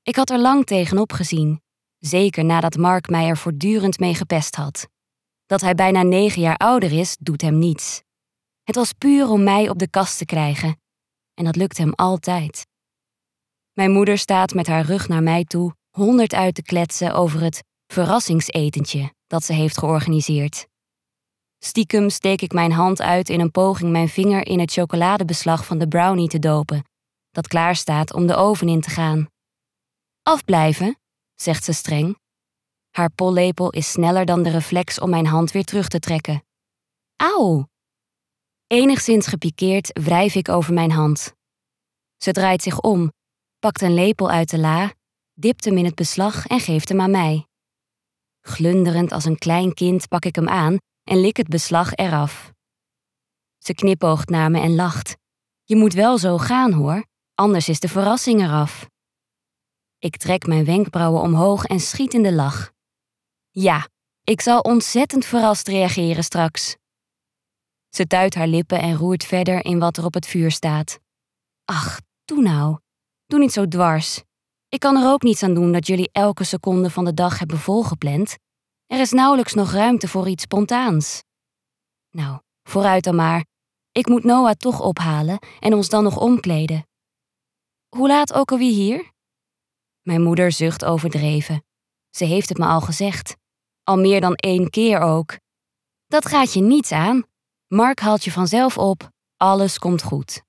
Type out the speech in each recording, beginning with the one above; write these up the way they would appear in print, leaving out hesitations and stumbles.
Ik had er lang tegenop gezien, zeker nadat Mark mij er voortdurend mee gepest had. Dat hij bijna 9 jaar ouder is, doet hem niets. Het was puur om mij op de kast te krijgen. En dat lukt hem altijd. Mijn moeder staat met haar rug naar mij toe 100 uit te kletsen over het verrassingsetentje dat ze heeft georganiseerd. Stiekem steek ik mijn hand uit in een poging mijn vinger in het chocoladebeslag van de brownie te dopen, dat klaar staat om de oven in te gaan. Afblijven, zegt ze streng. Haar pollepel is sneller dan de reflex om mijn hand weer terug te trekken. Auw! Enigszins gepikeerd wrijf ik over mijn hand. Ze draait zich om, pakt een lepel uit de la, dipt hem in het beslag en geeft hem aan mij. Glunderend als een klein kind pak ik hem aan en lik het beslag eraf. Ze knipoogt naar me en lacht. Je moet wel zo gaan, hoor, anders is de verrassing eraf. Ik trek mijn wenkbrauwen omhoog en schiet in de lach. Ja, ik zal ontzettend verrast reageren straks. Ze tuit haar lippen en roert verder in wat er op het vuur staat. Ach, doe nou. Doe niet zo dwars. Ik kan er ook niets aan doen dat jullie elke seconde van de dag hebben volgepland. Er is nauwelijks nog ruimte voor iets spontaans. Nou, vooruit dan maar. Ik moet Noah toch ophalen en ons dan nog omkleden. Hoe laat ook alweer hier? Mijn moeder zucht overdreven. Ze heeft het me al gezegd. Al meer dan 1 keer ook. Dat gaat je niets aan. Mark haalt je vanzelf op. Alles komt goed.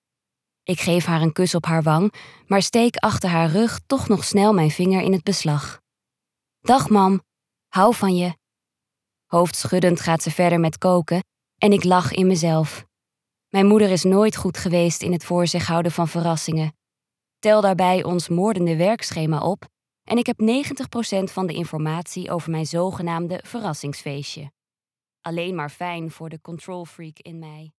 Ik geef haar een kus op haar wang, maar steek achter haar rug toch nog snel mijn vinger in het beslag. Dag, mam. Hou van je. Hoofdschuddend gaat ze verder met koken en ik lach in mezelf. Mijn moeder is nooit goed geweest in het voor zich houden van verrassingen. Tel daarbij ons moordende werkschema op en ik heb 90% van de informatie over mijn zogenaamde verrassingsfeestje. Alleen maar fijn voor de control freak in mij.